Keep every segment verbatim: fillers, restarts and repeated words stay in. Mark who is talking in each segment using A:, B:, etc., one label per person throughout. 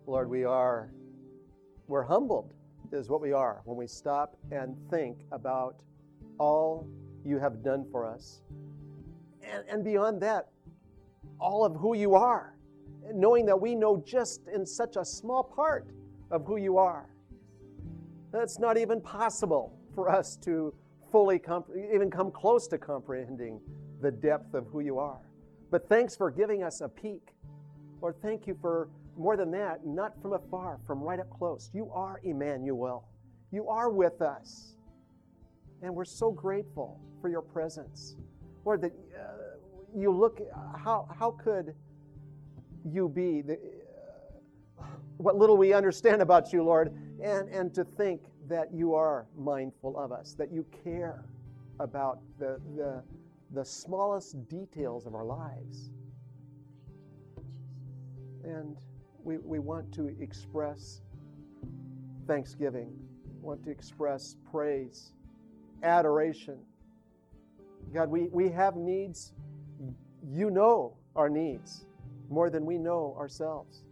A: Lord, we are, we're humbled is what we are when we stop and think about all you have done for us. And, and beyond that, all of who you are, knowing that we know just in such a small part of who you are. That's not even possible for us to fully comp- even come close to comprehending the depth of who you are. But thanks for giving us a peek. Lord, thank you for more than that, not from afar, from right up close. You are Emmanuel. You are with us. And we're so grateful for your presence. Lord, that uh, you look, how, how could you be, the, uh, what little we understand about you, Lord, and, and to think that you are mindful of us, that you care about the, the, the smallest details of our lives. And we, we want to express thanksgiving, want to express praise, adoration. God, we, we have needs. You know our needs more than we know ourselves.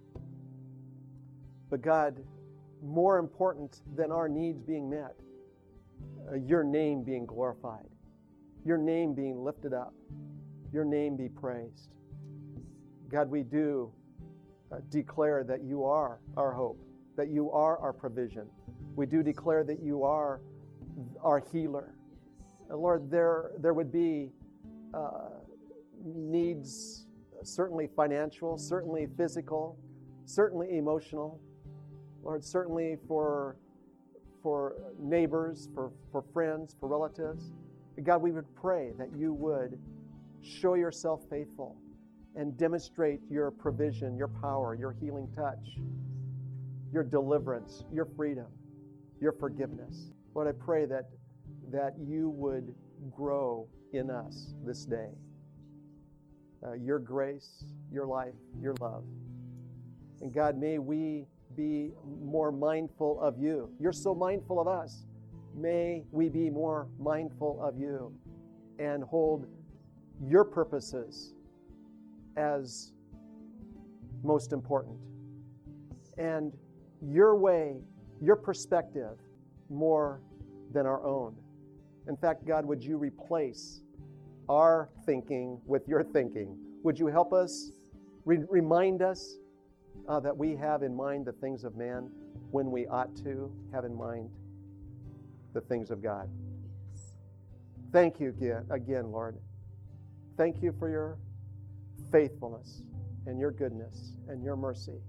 A: But God, more important than our needs being met, uh, your name being glorified, your name being lifted up, your name be praised. God, we do uh, declare that you are our hope, that you are our provision. We do declare that you are our healer. Uh, Lord, there, there would be uh, needs, certainly financial, certainly physical, certainly emotional. Lord, certainly for, for neighbors, for, for friends, for relatives. God, we would pray that you would show yourself faithful and demonstrate your provision, your power, your healing touch, your deliverance, your freedom, your forgiveness. Lord, I pray that, that you would grow in us this day. Uh, your grace, your life, your love. And God, may we be more mindful of you. You're so mindful of us. May we be more mindful of you and hold your purposes as most important. And your way, your perspective, more than our own. In fact, God, would you replace our thinking with your thinking? Would you help us, re- remind us uh, that we have in mind the things of man when we ought to have in mind the things of God? Thank you again, again, Lord. Thank you for your faithfulness and your goodness and your mercy.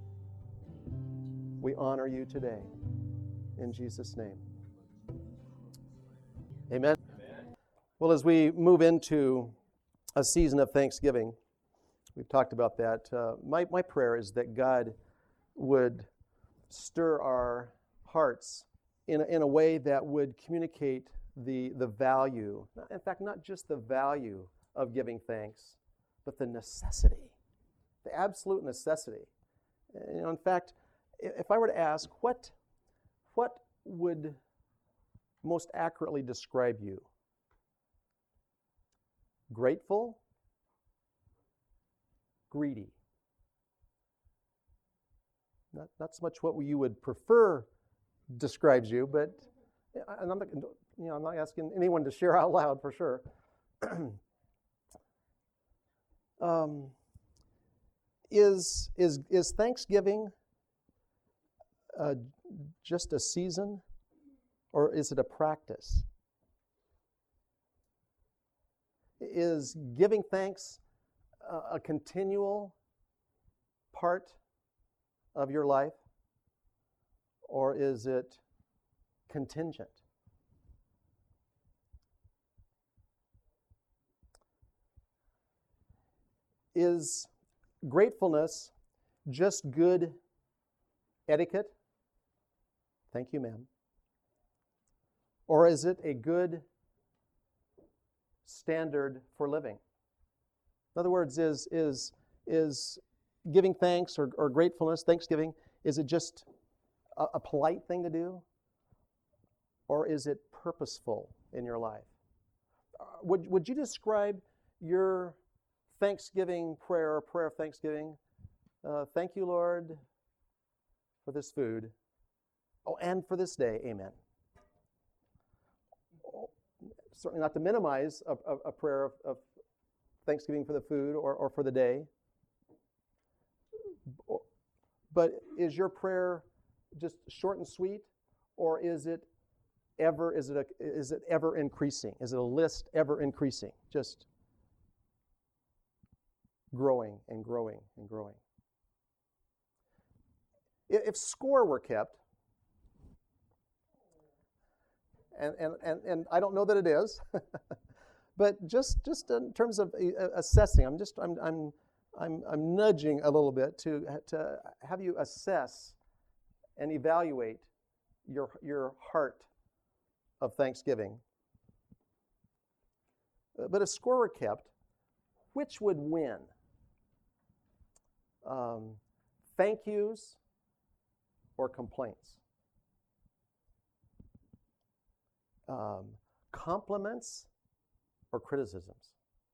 A: We honor you today. In Jesus' name. Amen. Well, as we move into a season of Thanksgiving, we've talked about that. Uh, my, my prayer is that God would stir our hearts in a, in a way that would communicate the, the value, in fact, not just the value of giving thanks, but the necessity, the absolute necessity. You know, in fact, if I were to ask, what, what would most accurately describe you? Grateful? Greedy? Not, not so much what you would prefer describes you, but and I'm not, you know, I'm not asking anyone to share out loud for sure. um, is is is Thanksgiving uh, just a season, or is it a practice? Is giving thanks a, a continual part of your life, or is it contingent? Is gratefulness just good etiquette? Thank you, ma'am. Or is it a good standard for living? In other words, is is is giving thanks or, or gratefulness, thanksgiving, is it just a, a polite thing to do? Or is it purposeful in your life? Uh, would, would you describe your Thanksgiving prayer or prayer of thanksgiving? Uh, thank you, Lord, for this food. Oh, and for this day, amen. Oh, certainly not to minimize a, a, a prayer of, of thanksgiving for the food or, or for the day. But is your prayer just short and sweet, or is it ever is it a, is it ever increasing? Is it a list ever increasing? Just growing and growing and growing. If score were kept, and and and, and I don't know that it is, but just just in terms of assessing, I'm just I'm I'm I'm I'm nudging a little bit to to have you assess and evaluate your your heart of thanksgiving. But if score were kept, which would win? Um, thank yous or complaints? Um, compliments or criticisms?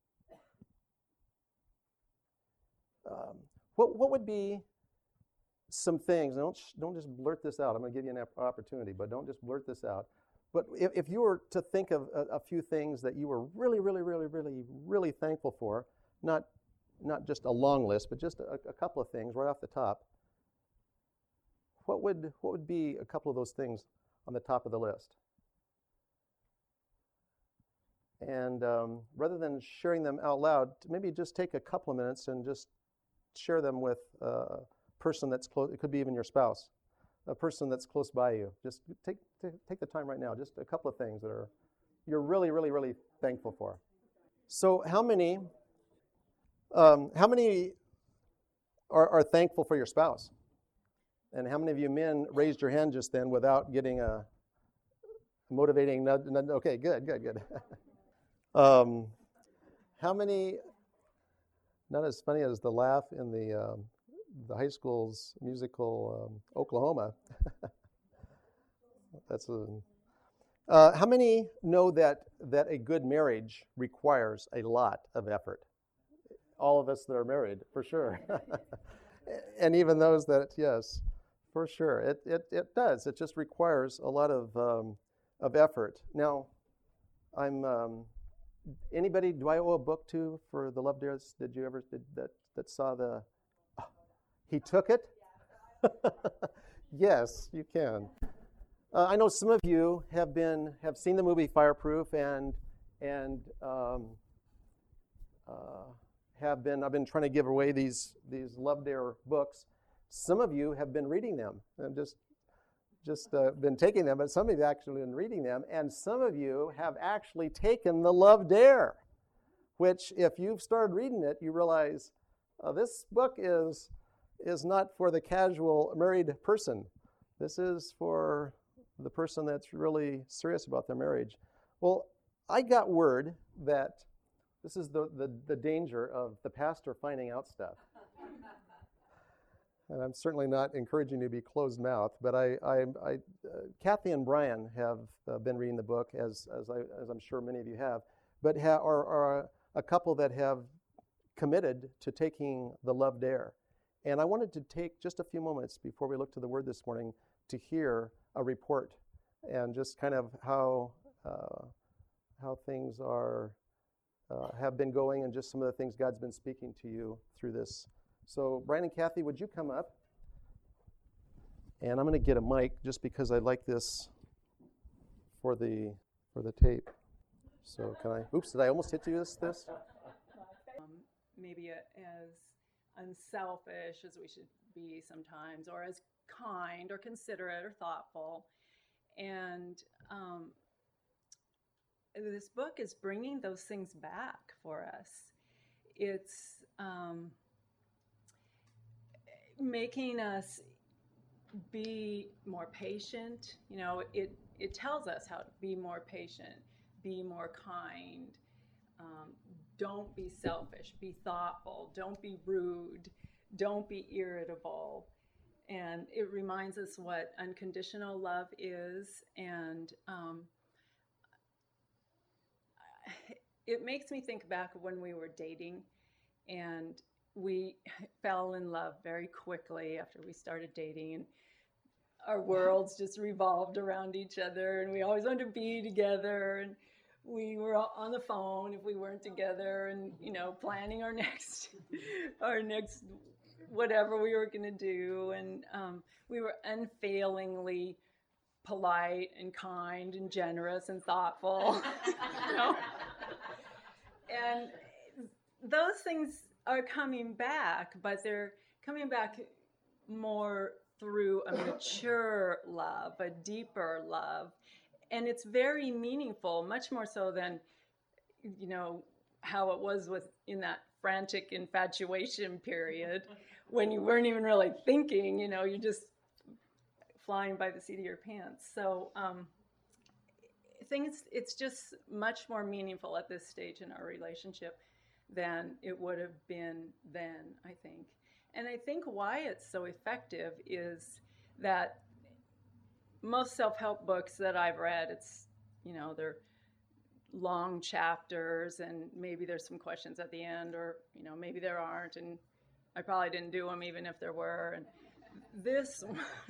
A: Um, what what would be some things? Don't don't just blurt this out. I'm going to give you an opportunity, but don't just blurt this out. But if, if you were to think of a, a few things that you were really, really, really, really, really thankful for, not not just a long list, but just a, a couple of things right off the top, what would what would be a couple of those things on the top of the list? And um, rather than sharing them out loud, maybe just take a couple of minutes and just share them with a person that's close. It could be even your spouse, a person that's close by you. Just take take, take the time right now. Just a couple of things that are you're really, really, really thankful for. So, how many um, how many are, are thankful for your spouse? And how many of you men raised your hand just then without getting a motivating nudge? Okay, good, good, good. Um, how many, not as funny as the laugh in the um, the high school's musical um, Oklahoma. That's a, uh, how many know that that a good marriage requires a lot of effort? All of us that are married, for sure. And even those that, yes, for sure. It it it does. It just requires a lot of um, of effort. Now, I'm. Um, Anybody, do I owe a book to for the Love Dares? Did you ever, did that, that saw the, oh, he took it? Yes, you can. Uh, I know some of you have been, have seen the movie Fireproof and, and um, uh, have been, I've been trying to give away these, these Love Dare books. Some of you have been reading them and just just uh, been taking them, but some of you have actually been reading them, and some of you have actually taken the Love Dare, which if you've started reading it, you realize uh, this book is is not for the casual married person. This is for the person that's really serious about their marriage. Well, I got word that this is the, the, the danger of the pastor finding out stuff. And I'm certainly not encouraging you to be closed-mouthed, but I, I, I uh, Kathy and Brian have uh, been reading the book, as as, I, as I'm sure many of you have, but ha- are, are a couple that have committed to taking the Love Dare. And I wanted to take just a few moments before we look to the Word this morning to hear a report and just kind of how uh, how things are uh, have been going, and just some of the things God's been speaking to you through this. So, Brian and Kathy, would you come up? And I'm going to get a mic just because I like this for the for the tape. So, can I? Oops! Did I almost hit you with this?
B: Um, maybe a, as unselfish as we should be sometimes, or as kind, or considerate, or thoughtful. And um, this book is bringing those things back for us. It's um, making us be more patient. You know, it, it tells us how to be more patient, be more kind, um, don't be selfish, be thoughtful, don't be rude, don't be irritable. And it reminds us what unconditional love is, and um, it makes me think back of when we were dating, and we fell in love very quickly after we started dating. And our worlds just revolved around each other, and we always wanted to be together, and we were on the phone if we weren't together, and you know, planning our next our next whatever we were going to do. And um, we were unfailingly polite and kind and generous and thoughtful. You know? And those things are coming back, but they're coming back more through a mature love, a deeper love. And it's very meaningful, much more so than, you know, how it was with in that frantic infatuation period when you weren't even really thinking, you know, you're just flying by the seat of your pants. So um, I think it's, it's just much more meaningful at this stage in our relationship than it would have been then, I think. And I think why it's so effective is that most self-help books that I've read, it's, you know, they're long chapters and maybe there's some questions at the end, or, you know, maybe there aren't, and I probably didn't do them even if there were. And this,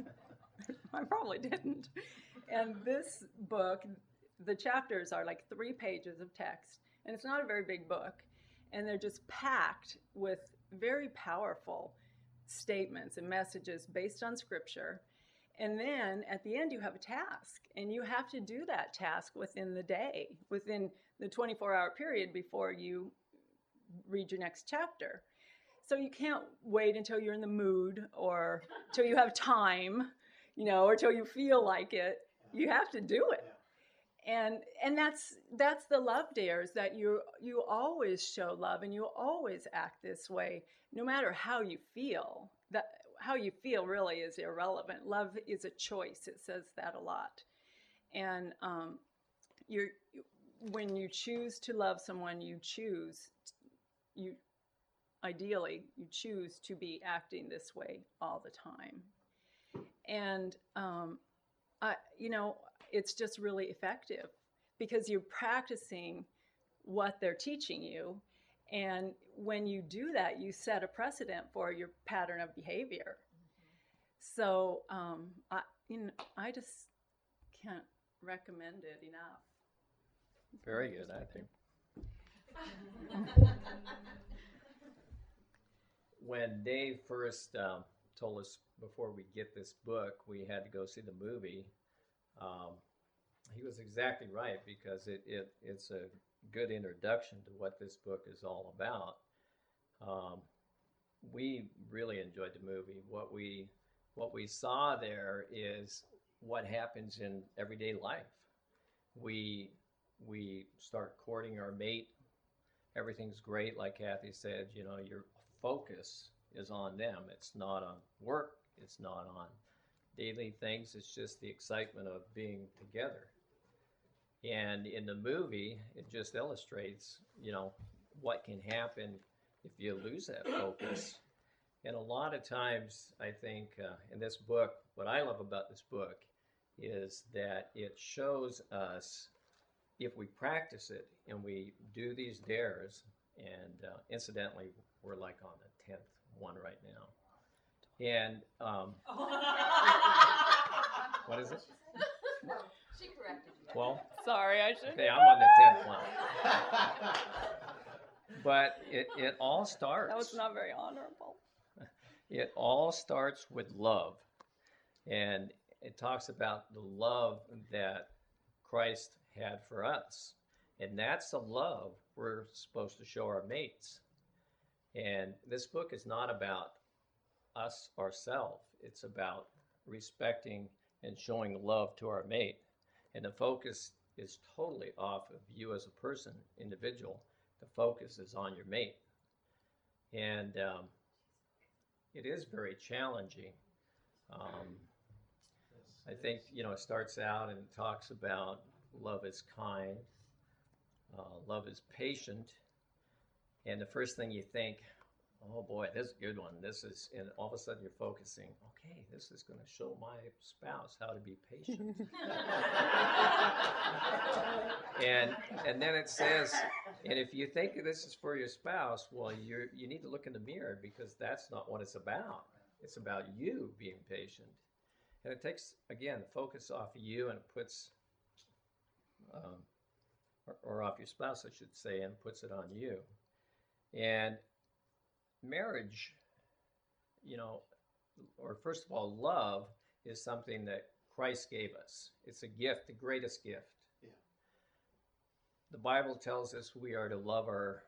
B: I probably didn't. And this book, the chapters are like three pages of text, and it's not a very big book, and they're just packed with very powerful statements and messages based on scripture. And then at the end, you have a task, and you have to do that task within the day, within the twenty-four hour period before you read your next chapter. So you can't wait until you're in the mood or till you have time, you know, or till you feel like it. You have to do it. And and that's that's the love dares, that you you always show love and you always act this way, no matter how you feel. That how you feel really is irrelevant. Love is a choice. It says that a lot. And um, you're when you choose to love someone, you choose you ideally you choose to be acting this way all the time. And um, I, you know. It's just really effective because you're practicing what they're teaching you. And when you do that, you set a precedent for your pattern of behavior. Mm-hmm. So um, I, you know, I just can't recommend it enough.
C: Very good, I think. When Dave first um, told us before we get this book, we had to go see the movie. Um, he was exactly right, because it, it it's a good introduction to what this book is all about. Um, we really enjoyed the movie. What we what we saw there is what happens in everyday life. We we start courting our mate. Everything's great, like Kathy said. You know, your focus is on them. It's not on work. It's not on daily things. It's just the excitement of being together. And in the movie, it just illustrates, you know, what can happen if you lose that focus. And a lot of times, I think, uh, in this book, what I love about this book is that it shows us, if we practice it and we do these dares, and uh, incidentally, we're like on the tenth one right now. And um, what is it?
D: She corrected you.
C: twelve?
B: Sorry, I should.
C: Okay, I'm on the tenth one. But it, it all starts.
B: That was not very honorable.
C: It all starts with love. And it talks about the love that Christ had for us. And that's the love we're supposed to show our mates. And this book is not about us ourselves. It's about respecting and showing love to our mate. And the focus is totally off of you as a person, individual. The focus is on your mate. And um, it is very challenging. Um, I think, you know, it starts out and it talks about love is kind, uh, love is patient. And the first thing you think, oh boy, this is a good one. This is, and all of a sudden you're focusing, okay, this is going to show my spouse how to be patient. and and then it says, and if you think this is for your spouse, well, you you need to look in the mirror, because that's not what it's about. It's about you being patient. And it takes, again, the focus off of you and it puts, um, or, or off your spouse, I should say, and puts it on you. And marriage, you know, or first of all, love is something that Christ gave us. It's a gift, the greatest gift.
A: Yeah.
C: The Bible tells us we are to love our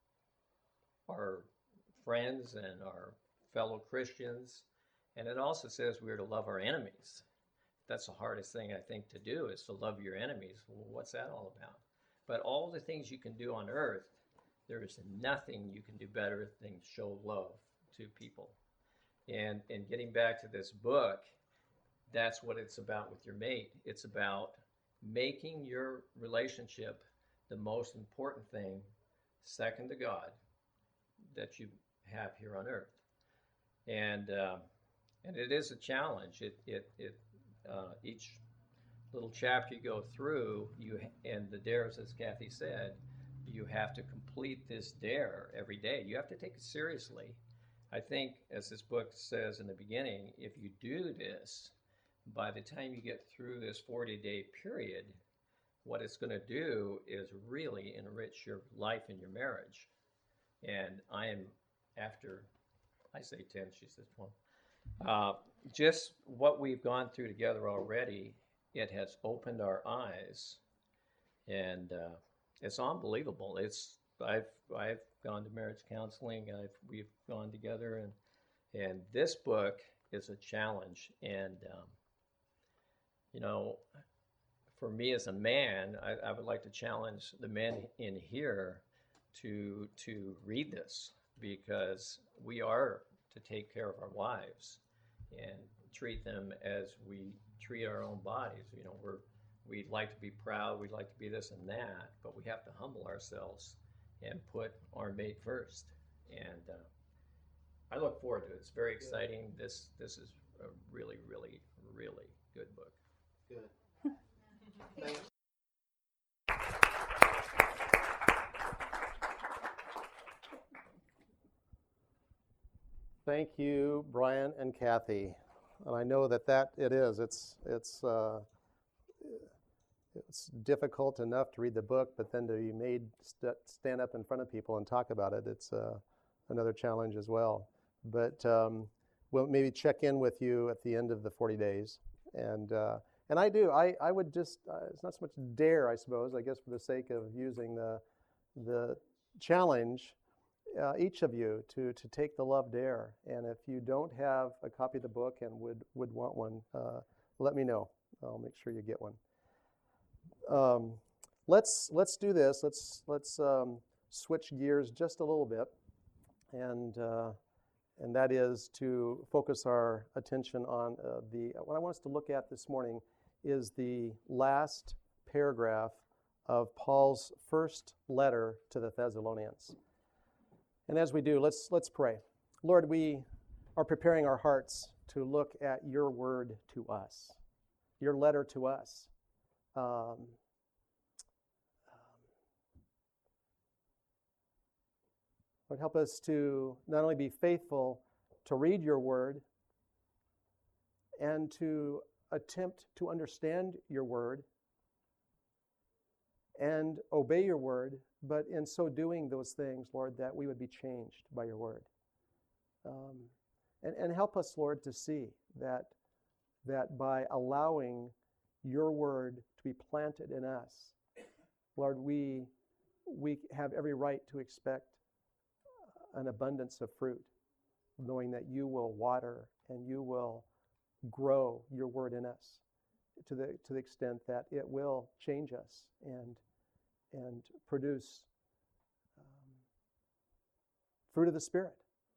C: our friends and our fellow Christians. And it also says we are to love our enemies. That's the hardest thing, I think, to do, is to love your enemies. Well, what's that all about? But all the things you can do on earth, there is nothing you can do better than show love to people. And, and getting back to this book, that's what it's about with your mate. It's about making your relationship the most important thing, second to God, that you have here on earth. And uh, and it is a challenge. It it it uh, each little chapter you go through, you and the dares, as Kathy said, you have to complete this dare every day. You have to take it seriously. I think, as this book says in the beginning, if you do this, by the time you get through this forty-day period, what it's going to do is really enrich your life and your marriage. And I am, after, I say ten, she says twelve. Uh, just what we've gone through together already, it has opened our eyes, and uh, it's unbelievable. It's I've I've gone to marriage counseling. I've we've gone together, and and this book is a challenge. And um, you know, for me as a man, I, I would like to challenge the men in here to to read this, because we are to take care of our wives and treat them as we treat our own bodies. You know, we're we'd like to be proud, we'd like to be this and that, but we have to humble ourselves and put our mate first. And uh, I look forward to it. It's very exciting. This this is a really, really, really good book.
A: Good. Thanks. Thank you, Brian and Kathy. And I know that that it is. It's it's uh, it's difficult enough to read the book, but then to be made st- stand up in front of people and talk about it, it's uh, another challenge as well. But um, we'll maybe check in with you at the end of the forty days. And uh, and I do. I, I would just, uh, it's not so much dare, I suppose, I guess for the sake of using the the challenge, uh, each of you to, to take the Love Dare. And if you don't have a copy of the book and would, would want one, uh, let me know. I'll make sure you get one. Um, let's let's do this. Let's let's um, switch gears just a little bit, and uh, and that is to focus our attention on uh, the. What I want us to look at this morning is the last paragraph of Paul's first letter to the Thessalonians. And as we do, let's let's pray. Lord, we are preparing our hearts to look at your word to us, your letter to us. Um, Lord, help us to not only be faithful to read your word and to attempt to understand your word and obey your word, but in so doing those things, Lord, that we would be changed by your word. Um, and, and help us, Lord, to see that, that by allowing your word to be planted in us, Lord, we, we have every right to expect an abundance of fruit, knowing that you will water and you will grow your word in us to the to the extent that it will change us and and produce um, fruit of the Spirit.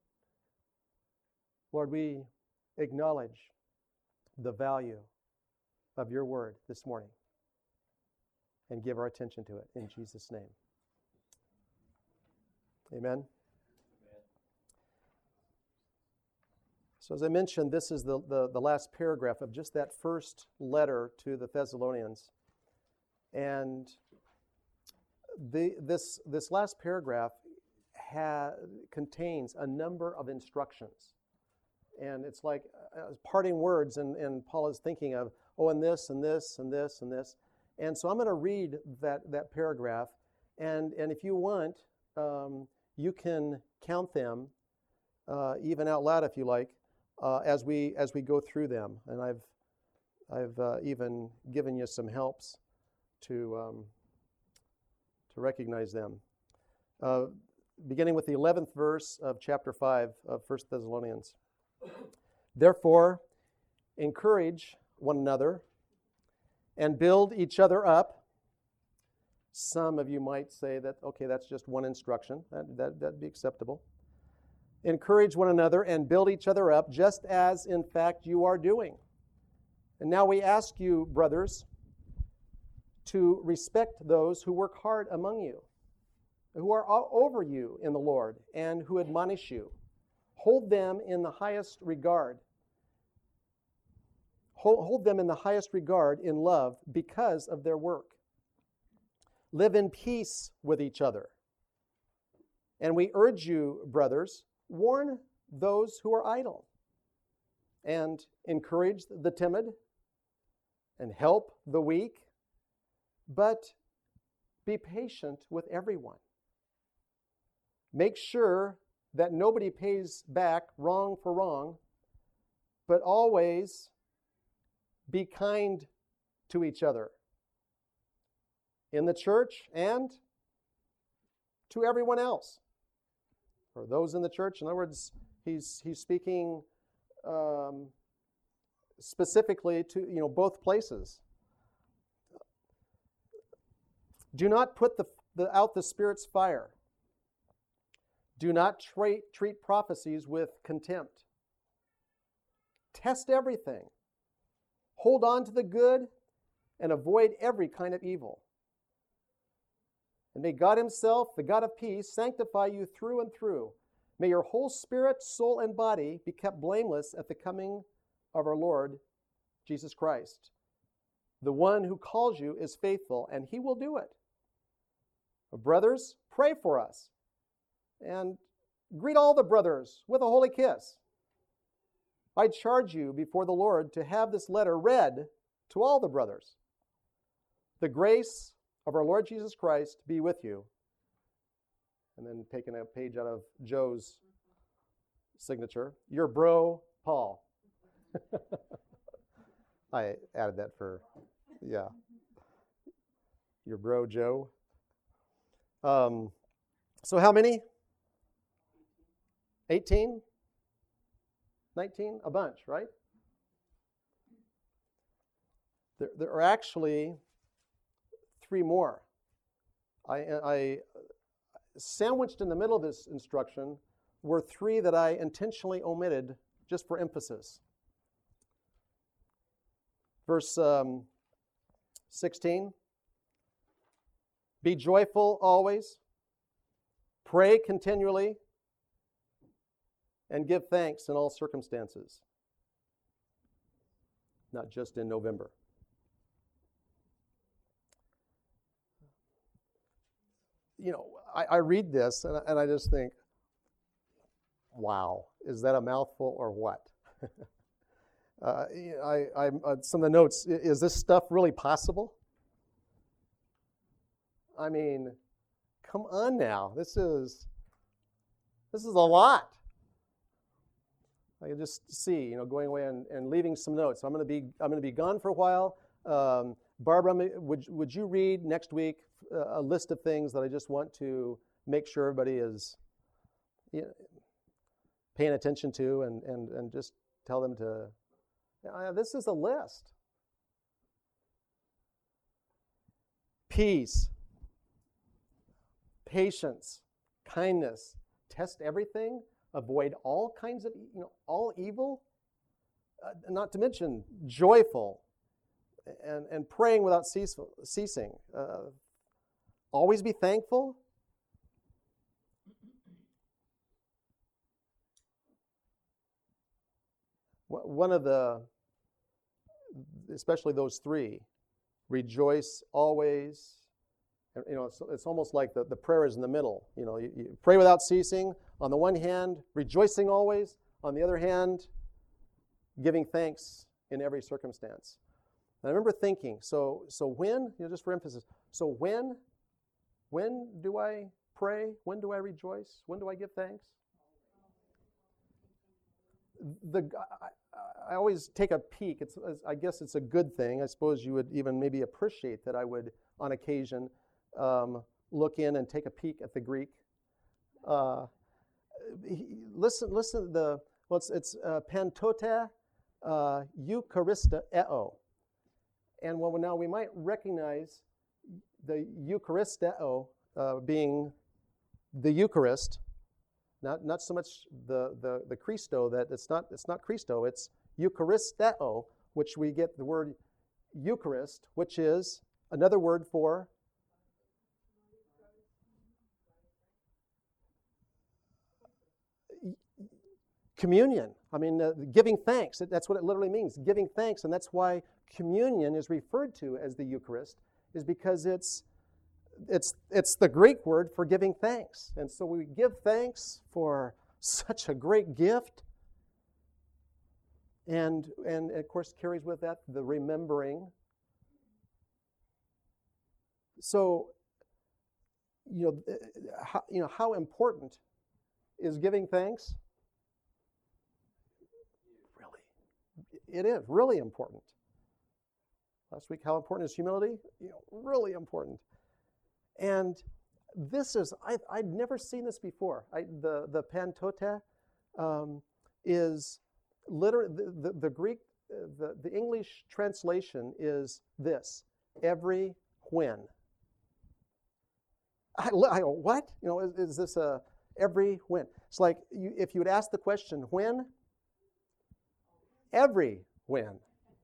A: Lord, we acknowledge the value of your word this morning and give our attention to it in Jesus' name. Amen. So as I mentioned, this is the, the, the last paragraph of just that first letter to the Thessalonians. And the, this, this last paragraph ha, contains a number of instructions. And it's like uh, parting words, and, and Paul is thinking of, oh, and this, and this, and this, and this. And so I'm going to read that, that paragraph, and, and if you want, um, you can count them, uh, even out loud if you like, uh, as we as we go through them. And I've I've uh, even given you some helps to um, to recognize them. Uh, beginning with the eleventh verse of chapter five of First Thessalonians. Therefore, encourage one another and build each other up. Some of you might say that, okay, that's just one instruction. That, that, that'd be acceptable. Encourage one another and build each other up, just as, in fact, you are doing. And now we ask you, brothers, to respect those who work hard among you, who are over you in the Lord, and who admonish you. Hold them in the highest regard. Hold, hold them in the highest regard in love because of their work. Live in peace with each other. And we urge you, brothers, warn those who are idle, and encourage the timid, and help the weak, but be patient with everyone. Make sure that nobody pays back wrong for wrong, but always be kind to each other in the church and to everyone else. For those in the church, in other words, he's he's speaking um, specifically to you know both places. Do not put the, the out the Spirit's fire. Do not treat, treat prophecies with contempt. Test everything. Hold on to the good and avoid every kind of evil. And may God himself, the God of peace, sanctify you through and through. May your whole spirit, soul, and body be kept blameless at the coming of our Lord Jesus Christ. The one who calls you is faithful, and he will do it. Brothers, pray for us. And greet all the brothers with a holy kiss. I charge you before the Lord to have this letter read to all the brothers. The grace of our Lord Jesus Christ be with you. And then taking a page out of Joe's signature, your bro, Paul. I added that for, yeah. Your bro, Joe. Um, so how many? eighteen? nineteen? A bunch, right? There, there are actually three more. I, I sandwiched in the middle of this instruction were three that I intentionally omitted just for emphasis. Verse um, sixteen. Be joyful always. Pray continually. And give thanks in all circumstances. Not just in November. You know, I, I read this and I, and I just think, wow, is that a mouthful or what? uh, I, I, uh, some of the notes, is this stuff really possible? I mean, come on now. This is, this is a lot. I can just see, you know, going away and, and leaving some notes. I'm going to be I'm going to be gone for a while. Um, Barbara, would would you read next week a list of things that I just want to make sure everybody is, you know, paying attention to, and and and just tell them to. Uh, this is a list. Peace, patience, kindness. Test everything. Avoid all kinds of, you know, all evil, uh, not to mention joyful, and, and praying without cease, ceasing. Uh, always be thankful. One of the, especially those three, rejoice always. You know, it's, it's almost like the, the prayer is in the middle. You know, you, you pray without ceasing. On the one hand, rejoicing always. On the other hand, giving thanks in every circumstance. And I remember thinking, so so when, you know, just for emphasis, so when, when do I pray? When do I rejoice? When do I give thanks? The I, I always take a peek. It's I guess it's a good thing. I suppose you would even maybe appreciate that I would, on occasion, um, look in and take a peek at the Greek. Uh, he, listen, listen. The well, it's, it's uh, pantote uh, eucharista eo, and well, now we might recognize the eucharisteo uh, being the Eucharist. Not not so much the, the, the Christo, that it's not it's not Christo, it's Eucharisteo, which we get the word Eucharist, which is another word for communion. I mean, uh, giving thanks. That's what it literally means, giving thanks. And that's why communion is referred to as the Eucharist, is because it's It's it's the Greek word for giving thanks. And so we give thanks for such a great gift. And, and of course, carries with that the remembering. So, you know, how, you know, how important is giving thanks? Really, it is really important. Last week, how important is humility? You know, really important. And this is, I, I'd never seen this before. I, the, the pantote um, is literally, the, the, the Greek, the, the English translation is this: every when. I, I go, what? You know, is, is this a every when? It's like you, if you would ask the question, when? Every when.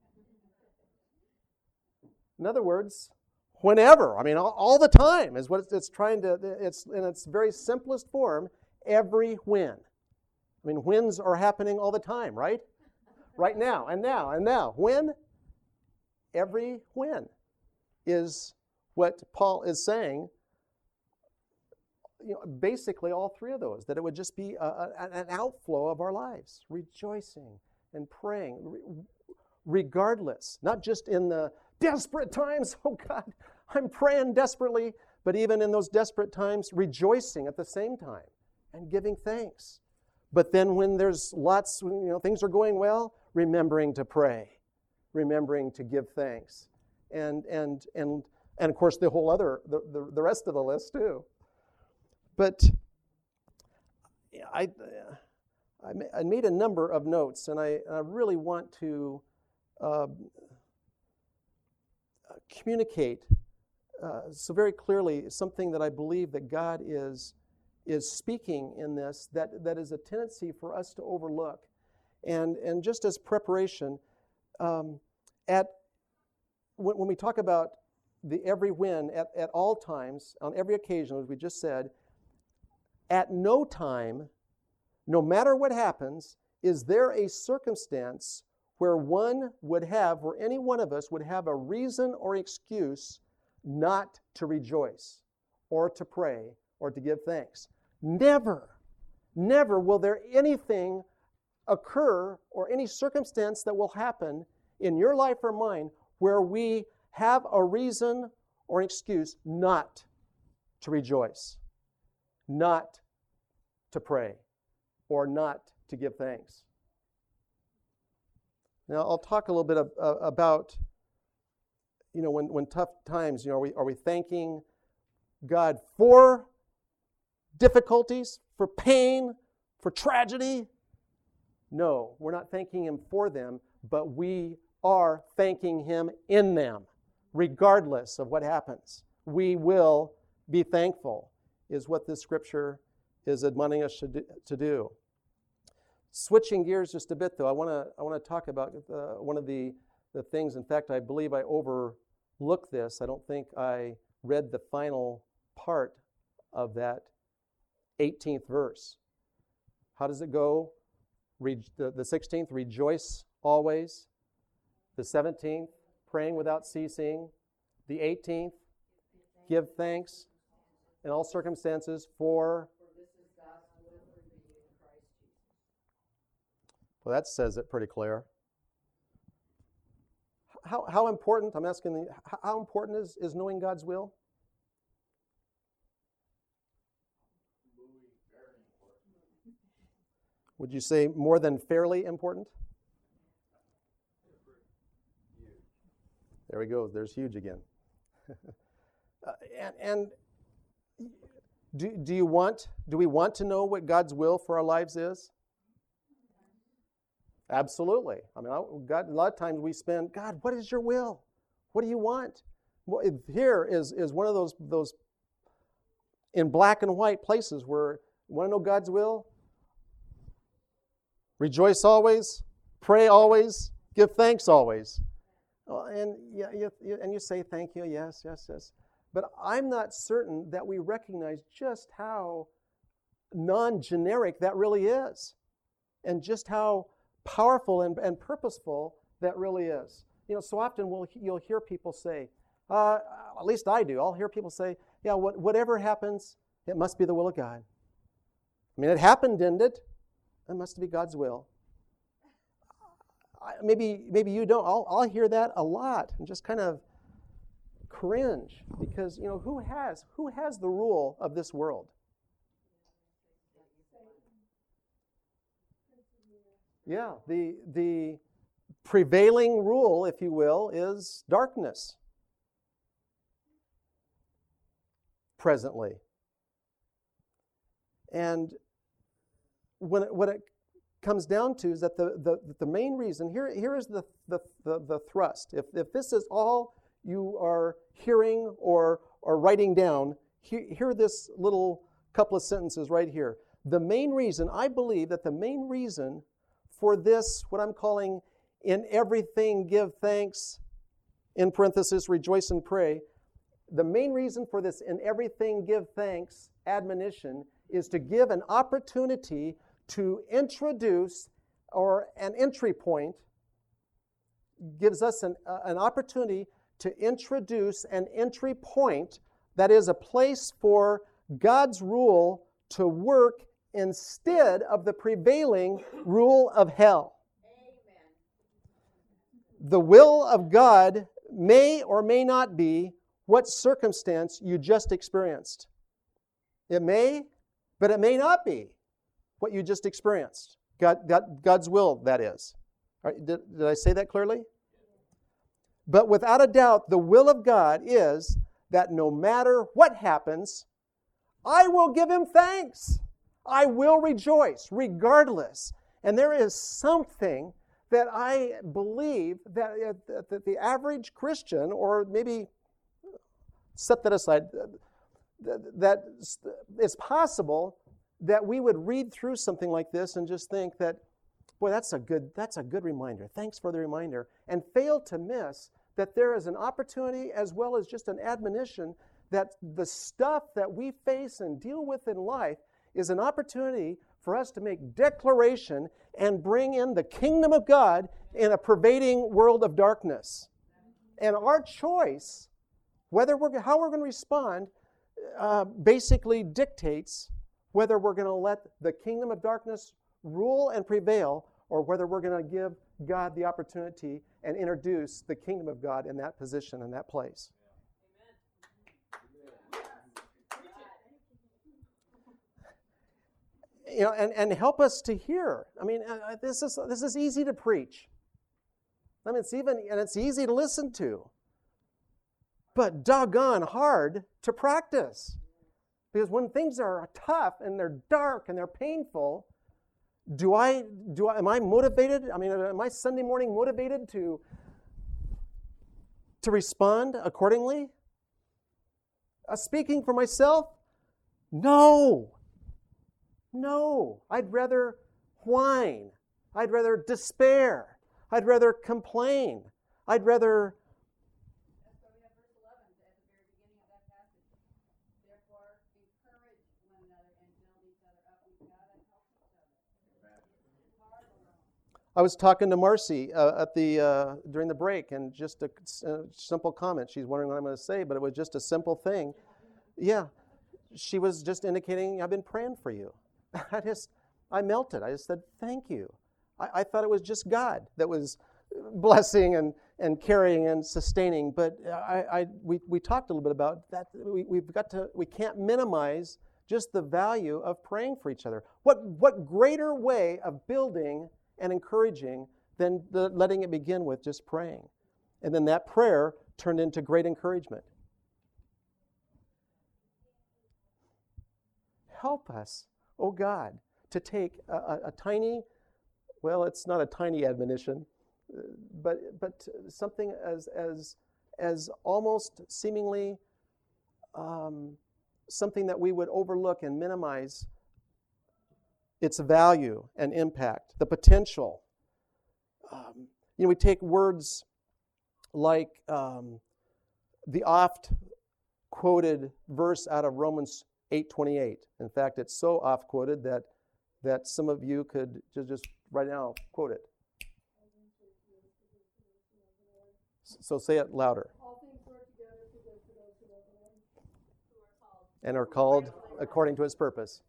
A: In other words, whenever. I mean, all, all the time is what it's, it's trying to, it's in its very simplest form, every when. I mean, whens are happening all the time, right? Right now, and now, and now. When? Every when is what Paul is saying. You know, basically all three of those, that it would just be a, a, an outflow of our lives, rejoicing and praying, re- regardless, not just in the desperate times, oh God, I'm praying desperately, but even in those desperate times, rejoicing at the same time and giving thanks. But then when there's lots, you know, things are going well, remembering to pray, remembering to give thanks. And and and and of course the whole other, the, the, the rest of the list too. But I, I made a number of notes, and I, I really want to uh, communicate uh, so very clearly something that I believe that God is is speaking in this, that, that is a tendency for us to overlook. And and just as preparation, um, at when, when we talk about the every when, at, at all times, on every occasion, as we just said, at no time, no matter what happens, is there a circumstance where one would have, or any one of us would have a reason or excuse not to rejoice or to pray or to give thanks. Never, never will there anything occur or any circumstance that will happen in your life or mine where we have a reason or an excuse not to rejoice, not to pray, or not to give thanks. Now, I'll talk a little bit of, uh, about, you know, when, when tough times, you know, are we, are we thanking God for difficulties, for pain, for tragedy? No, we're not thanking Him for them, but we are thanking Him in them, regardless of what happens. We will be thankful, is what this scripture is admonishing us to do. Switching gears just a bit, though, I want to I want to talk about uh, one of the, the things. In fact, I believe I overlooked this. I don't think I read the final part of that eighteenth verse. How does it go? Re- the, the sixteenth, rejoice always. The seventeenth, praying without ceasing. The eighteenth, give thanks in all circumstances, for well, that says it pretty clear. how, how important, I'm asking, the, how important is, is knowing God's will? Would you say more than fairly important? There we go. There's huge again. uh, and and do, do you want, do we want to know what God's will for our lives is? Absolutely. I mean, I, God, a lot of times we spend, God, what is your will? What do you want? Well, here is, is one of those, those in black and white places where you want to know God's will? Rejoice always, pray always, give thanks always. Well, and, yeah, you, you, and you say thank you, yes, yes, yes. But I'm not certain that we recognize just how non-generic that really is, and just how powerful and, and purposeful that really is. You know, so often we'll, you'll hear people say, uh, at least I do, I'll hear people say, yeah, what, whatever happens, it must be the will of God. I mean, it happened, didn't it? It must be God's will. I, maybe maybe you don't. I'll, I'll hear that a lot and just kind of cringe because, you know, who has who has the rule of this world? Yeah, the the prevailing rule, if you will, is darkness presently. And when it, what it comes down to is that the, the, the main reason, here, here is the, the, the, the thrust. If, if this is all you are hearing or, or writing down, hear, hear this little couple of sentences right here. The main reason, I believe that the main reason for this, what I'm calling in everything give thanks, in parenthesis, rejoice and pray, the main reason for this in everything give thanks admonition is to give an opportunity to introduce, or an entry point, gives us an, uh, an opportunity to introduce an entry point that is a place for God's rule to work instead of the prevailing rule of hell. Amen. The will of God may or may not be what circumstance you just experienced. It may, but it may not be what you just experienced. God, God, God's will, that is. All right, did, did I say that clearly? But without a doubt, the will of God is that no matter what happens, I will give Him thanks. I will rejoice regardless. And there is something that I believe that, uh, that the average Christian, or maybe set that aside, that it's possible that we would read through something like this and just think that, boy, that's a good, that's a good reminder. Thanks for the reminder. And fail to miss that there is an opportunity as well as just an admonition that the stuff that we face and deal with in life is an opportunity for us to make declaration and bring in the kingdom of God in a pervading world of darkness. And our choice, whether we're, how we're going to respond, uh, basically dictates whether we're going to let the kingdom of darkness rule and prevail, or whether we're going to give God the opportunity and introduce the kingdom of God in that position, in that place. You know, and, and help us to hear. I mean, uh, this is this is easy to preach. I mean, it's even and it's easy to listen to, but doggone hard to practice. Because when things are tough and they're dark and they're painful, do I do I, am I motivated? I mean, am I Sunday morning motivated to to respond accordingly? Uh, speaking for myself, no. No, I'd rather whine. I'd rather despair. I'd rather complain. I'd rather...
D: That's why we have verse eleven at the very beginning of that passage. Therefore, encourage one another and build each other up in God and help each other.
A: I was talking to Marcy uh, at the uh, during the break, and just a, a simple comment. She's wondering what I'm going to say, but it was just a simple thing. Yeah, she was just indicating, I've been praying for you. I just, I melted. I just said, thank you. I, I thought it was just God that was blessing and, and carrying and sustaining. But I, I we, we talked a little bit about that. We, we've got to, we can't minimize just the value of praying for each other. What, what greater way of building and encouraging than the, letting it begin with just praying? And then that prayer turned into great encouragement. Help us, oh God, to take a, a, a tiny, well, it's not a tiny admonition, but but something as as as almost seemingly um, something that we would overlook and minimize its value and impact, the potential. Um, you know, we take words like um, the oft quoted verse out of Romans eight twenty-eight. In fact, it's so oft quoted that that some of you could just, just right now quote it. So say it louder.
D: All things work together for good for those who love the Lord, who are called.
A: And are called according to His purpose.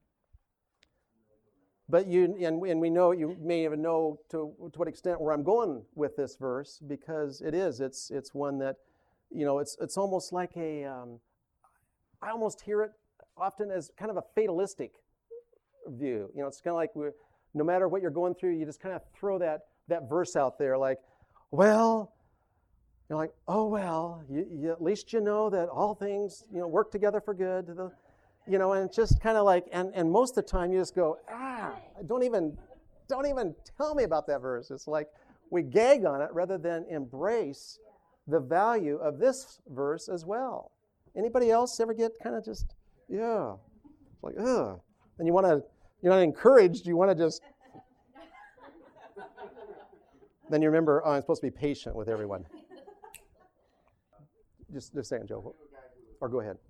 A: But you and, and we know, you may even know to, to what extent where I'm going with this verse, because it is it's it's one that, you know, it's it's almost like a um, I almost hear it often as kind of a fatalistic view. You know, it's kind of like we're, no matter what you're going through, you just kind of throw that that verse out there, like, well. You're like, oh, well, you, you, at least you know that all things, you know, work together for good. The, you know, and it's just kind of like, and, and most of the time you just go, ah, don't even, don't even tell me about that verse. It's like we gag on it rather than embrace the value of this verse as well. Anybody else ever get kind of just, yeah, it's like, ugh. And you want to, you're not encouraged, you want to just, then you remember, oh, I'm supposed to be patient with everyone. Just, just a second, Joe. Or go ahead.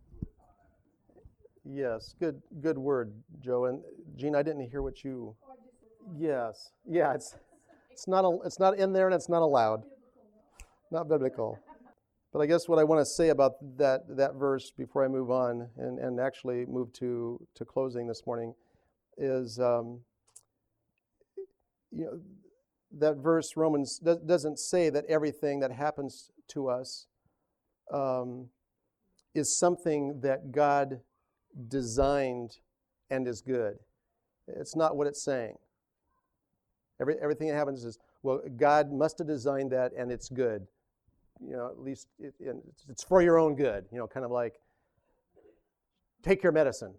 A: Yes, good good word, Joe. And Gene, I didn't hear what you... Yes. Yeah, it's it's not a, it's not in there and it's not allowed. Not biblical. But I guess what I want to say about that that verse before I move on and, and actually move to, to closing this morning is, um, you know, that verse, Romans, doesn't say that everything that happens to us Um, is something that God designed and is good. It's not what it's saying. Every, everything that happens is, well, God must have designed that and it's good. You know, at least it, it's for your own good. You know, kind of like, take your medicine.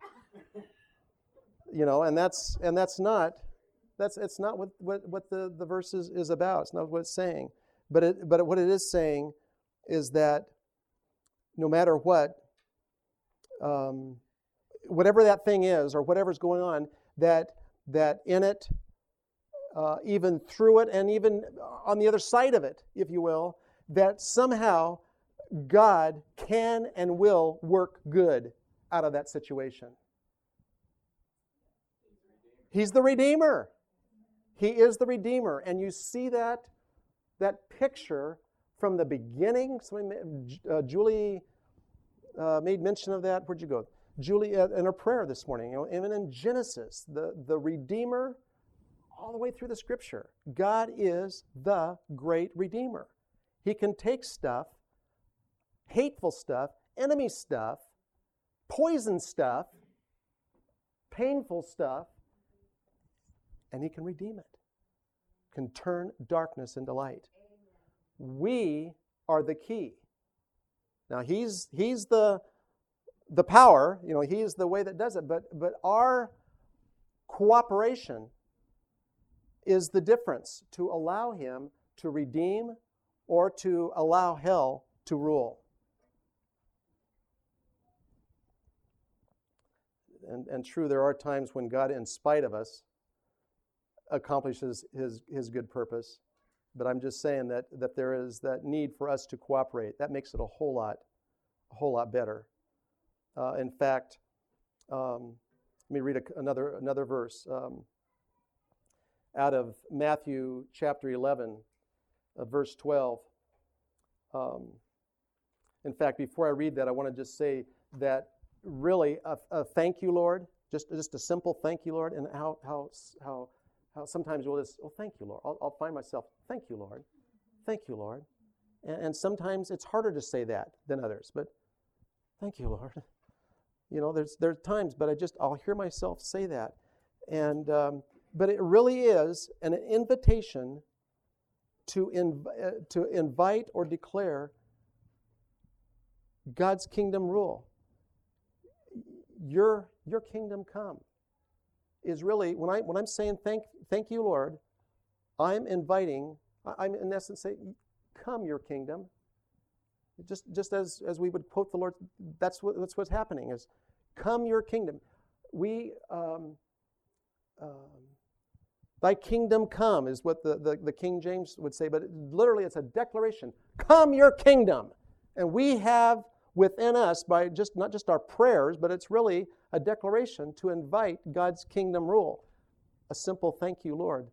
A: You know, and that's and that's not that's it's not what what, what the, the verse is, is about. It's not what it's saying. But it but what it is saying is that no matter what, um, whatever that thing is or whatever's going on, that that in it, uh, even through it, and even on the other side of it, if you will, that somehow God can and will work good out of that situation. He's the Redeemer. He is the Redeemer. And you see that, that picture from the beginning. Somebody, uh, Julie uh, made mention of that. Where'd you go? Julie, uh, in her prayer this morning, you know, even in Genesis, the, the Redeemer, all the way through the Scripture, God is the great Redeemer. He can take stuff, hateful stuff, enemy stuff, poison stuff, painful stuff, and He can redeem it, can turn darkness into light. We are the key. Now he's he's the the power, you know, he's the way that does it, but but our cooperation is the difference to allow Him to redeem or to allow hell to rule. And and true, there are times when God, in spite of us, accomplishes his his good purpose. But I'm just saying that that there is that need for us to cooperate. That makes it a whole lot, a whole lot better. Uh, in fact, um, let me read a, another another verse um, out of Matthew chapter eleven, uh, verse twelve. Um, in fact, before I read that, I want to just say that really a, a thank you, Lord, just just a simple thank you, Lord, and how how how. How sometimes we'll just, oh, thank you, Lord. I'll, I'll find myself, thank you, Lord. Thank you, Lord. And, and sometimes it's harder to say that than others, but thank you, Lord. You know, there's there's times, but I just, I'll hear myself say that. And, um, but it really is an invitation to, inv- uh, to invite or declare God's kingdom rule. Your, your kingdom come is really, when, I, when I'm saying thank, thank you, Lord, I'm inviting, I'm in essence saying, come your kingdom. Just, just as, as we would quote the Lord, that's what, that's what's happening is, come your kingdom. We, um, um, thy kingdom come is what the, the, the King James would say, but it, literally it's a declaration. Come your kingdom. And we have within us, by just not just our prayers, but it's really a declaration to invite God's kingdom rule. A simple thank you, Lord,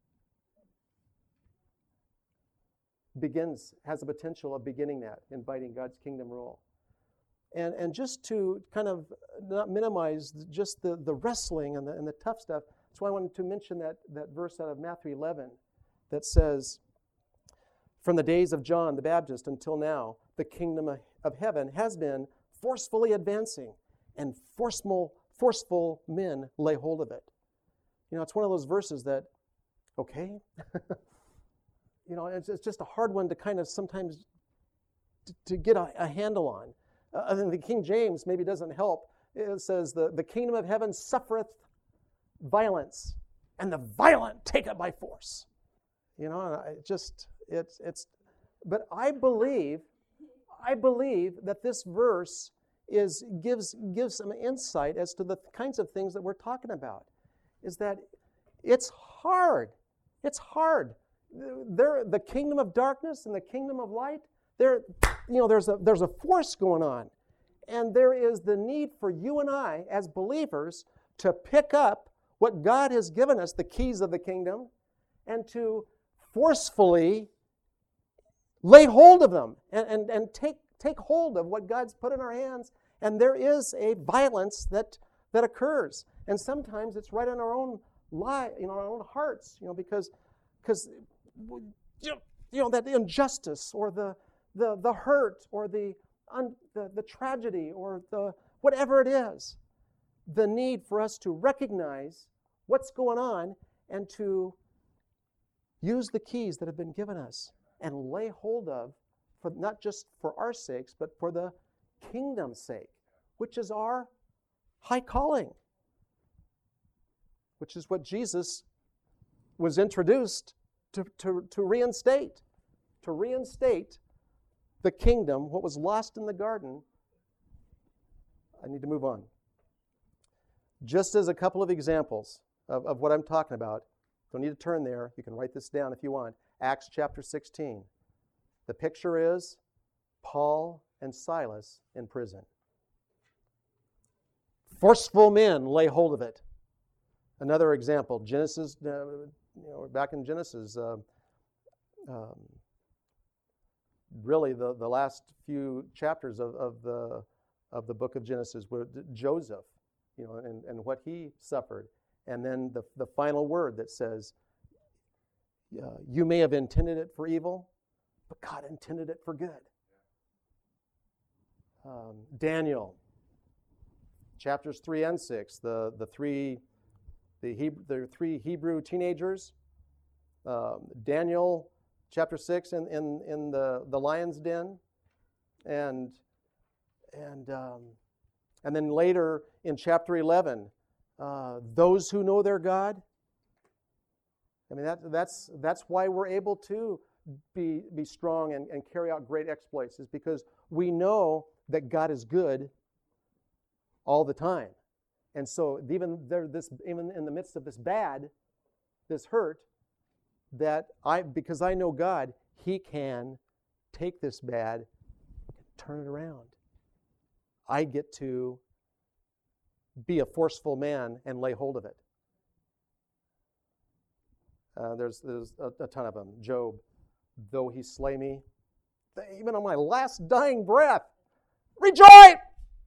A: begins, has the potential of beginning that, inviting God's kingdom rule. And and just to kind of not minimize just the, the wrestling and the, and the tough stuff, that's why I wanted to mention that, that verse out of Matthew eleven that says, from the days of John the Baptist until now, the kingdom of heaven has been forcefully advancing, and forceful, forceful men lay hold of it. You know, it's one of those verses that, okay, you know, it's, it's just a hard one to kind of sometimes to, to get a, a handle on. Uh, I think the King James maybe doesn't help. It says, the, the kingdom of heaven suffereth violence, and the violent take it by force. You know, and I just, it's, it's, but I believe, I believe that this verse is, gives, gives some insight as to the kinds of things that we're talking about. Is that it's hard. It's hard. There, the kingdom of darkness and the kingdom of light, there, you know, there's a there's a force going on, and there is the need for you and I as believers to pick up what God has given us, the keys of the kingdom, and to forcefully lay hold of them and, and, and take take hold of what God's put in our hands. And there is a violence that that occurs, and sometimes it's right in our own life, in our own hearts, you know, because because you know that injustice or the the the hurt or the un, the, the tragedy or the whatever it is, the need for us to recognize what's going on and to use the keys that have been given us and lay hold of, for not just for our sakes, but for the kingdom's sake, which is our high calling, which is what Jesus was introduced to, to, to reinstate, to reinstate the kingdom, what was lost in the garden. I need to move on. Just as a couple of examples of, of what I'm talking about, don't need to turn there. You can write this down if you want. Acts chapter sixteen. The picture is Paul and Silas in prison. Forceful men lay hold of it. Another example, Genesis, uh, you know, back in Genesis, uh, um, really the, the last few chapters of, of the of the book of Genesis were Joseph, you know, and, and what he suffered. And then the, the final word that says, uh, you may have intended it for evil, but God intended it for good. Um, Daniel, chapters three and six, the, the three the, Hebrew, the three Hebrew teenagers. Um, Daniel, chapter six, in, in, in the, the lion's den. And and um, and then later in chapter eleven, uh, those who know their God. I mean, that, that's that's why we're able to be be strong and, and carry out great exploits, is because we know that God is good all the time. And so even there, this even in the midst of this bad, this hurt, that I because I know God, He can take this bad, turn it around. I get to be a forceful man and lay hold of it. Uh, there's there's a, a ton of them. Job, though he slay me, even on my last dying breath, rejoice!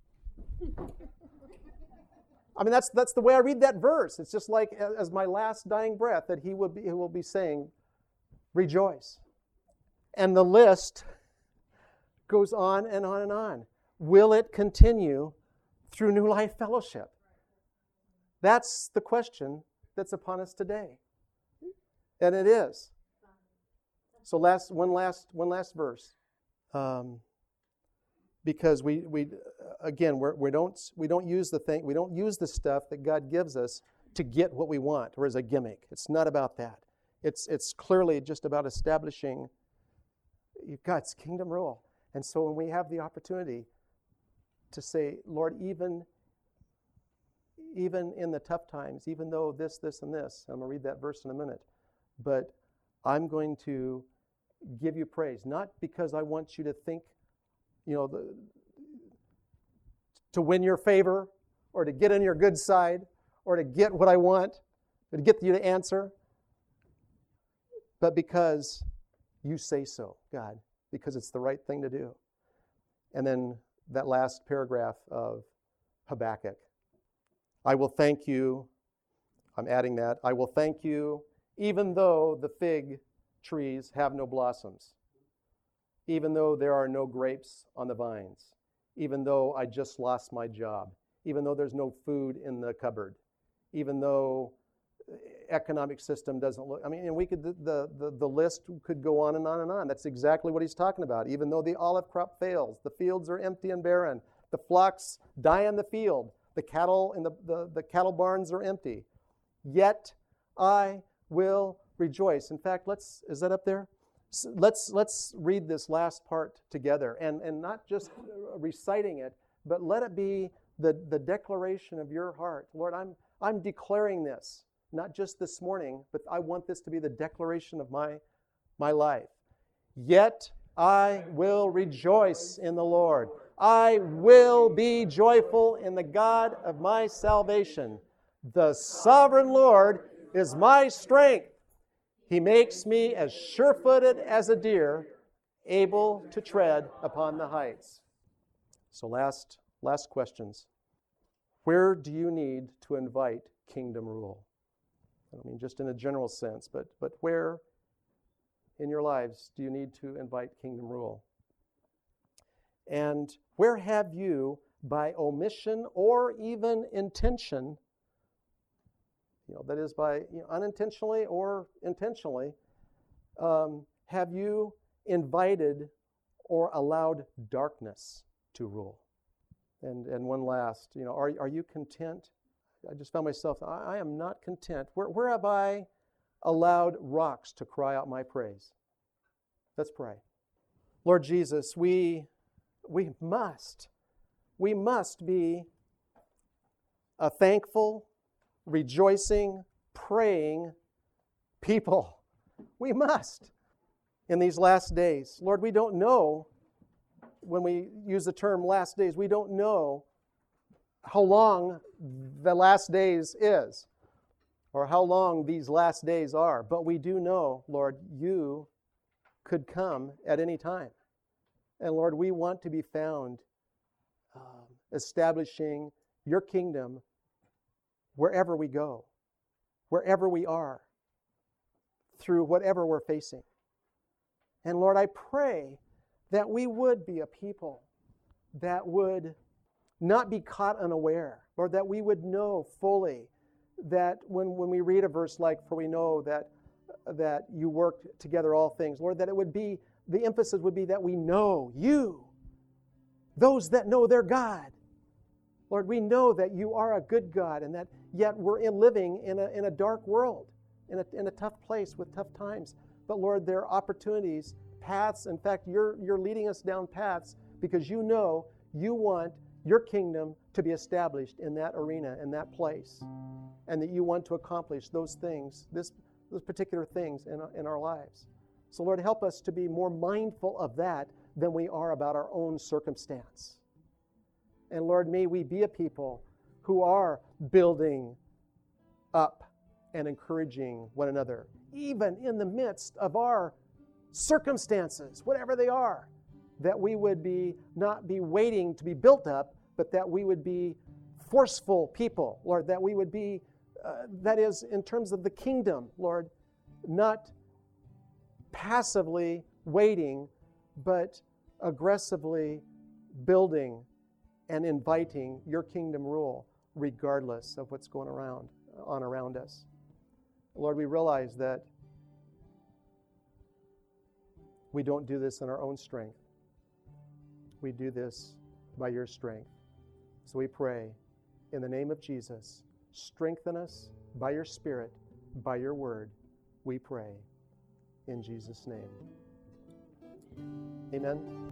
A: I mean, that's that's the way I read that verse. It's just like as my last dying breath that he will be he will be saying, rejoice. And the list goes on and on and on. Will it continue through New Life Fellowship? That's the question that's upon us today. And it is. So last one last one last verse. Um, because we we again we're, we don't we don't use the thing we don't use the stuff that God gives us to get what we want or as a gimmick. It's not about that. It's it's clearly just about establishing God's kingdom rule. And so when we have the opportunity to say, Lord, even even in the tough times, even though this, this, and this, I'm going to read that verse in a minute, but I'm going to give you praise, not because I want you to think, you know, the, to win your favor or to get on your good side or to get what I want, or to get you to answer, but because you say so, God, because it's the right thing to do. And then that last paragraph of Habakkuk. I will thank you, I'm adding that, I will thank you even though the fig trees have no blossoms, even though there are no grapes on the vines, even though I just lost my job, even though there's no food in the cupboard, even though economic system doesn't look, I mean, and we could, the, the, the list could go on and on and on. That's exactly what he's talking about. Even though the olive crop fails, the fields are empty and barren, the flocks die in the field, the cattle in the, the, the cattle barns are empty, yet I will rejoice. In fact, let's, is that up there? Let's, let's read this last part together, and, and not just reciting it, but let it be the, the declaration of your heart. Lord, I'm, I'm declaring this. Not just this morning, but I want this to be the declaration of my, my life. Yet I will rejoice in the Lord. I will be joyful in the God of my salvation. The sovereign Lord is my strength. He makes me as sure-footed as a deer, able to tread upon the heights. So last, last questions. Where do you need to invite kingdom rule? I mean, just in a general sense, but but where in your lives do you need to invite kingdom rule? And where have you, by omission or even intention, you know, that is by you know, unintentionally or intentionally, um, have you invited or allowed darkness to rule? And and one last, you know, are are you content? I just found myself, I, I am not content. Where, where have I allowed rocks to cry out my praise? Let's pray. Lord Jesus, we, we must, we must be a thankful, rejoicing, praying people. We must in these last days. Lord, we don't know, when we use the term last days, we don't know how long the last days is, or how long these last days are. But we do know, Lord, you could come at any time. And Lord, we want to be found um, establishing your kingdom wherever we go, wherever we are, through whatever we're facing. And Lord, I pray that we would be a people that would not be caught unaware, Lord, that we would know fully that when, when we read a verse like, for we know that, that you work together all things, Lord, that it would be, the emphasis would be that we know you, those that know their God. Lord, we know that you are a good God, and that yet we're in living in a, in a dark world, in a, in a tough place with tough times. But Lord, there are opportunities, paths. In fact, you're, you're leading us down paths because you know you want your kingdom to be established in that arena, in that place, and that you want to accomplish those things, this, those particular things in, in our lives. So Lord, help us to be more mindful of that than we are about our own circumstance. And Lord, may we be a people who are building up and encouraging one another, even in the midst of our circumstances, whatever they are, that we would be not be waiting to be built up, but that we would be forceful people, Lord, that we would be, uh, that is, in terms of the kingdom, Lord, not passively waiting, but aggressively building and inviting your kingdom rule regardless of what's going around on around us. Lord, we realize that we don't do this in our own strength. We do this by your strength. So we pray in the name of Jesus, strengthen us by your Spirit, by your word. We pray in Jesus' name. Amen.